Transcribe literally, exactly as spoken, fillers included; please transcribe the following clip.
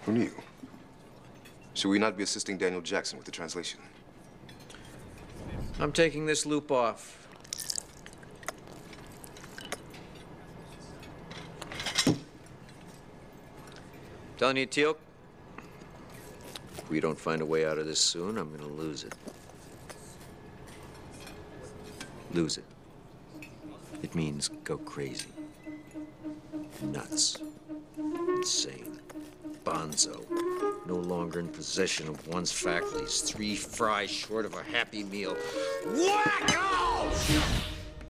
Who knew? Should we not be assisting Daniel Jackson with the translation? I'm taking this loop off. Telling you, Teal, if we don't find a way out of this soon, I'm gonna lose it. Lose it. It means go crazy. Nuts. Insane. Bonzo. No longer in possession of one's faculties. Three fries short of a happy meal. Wacko!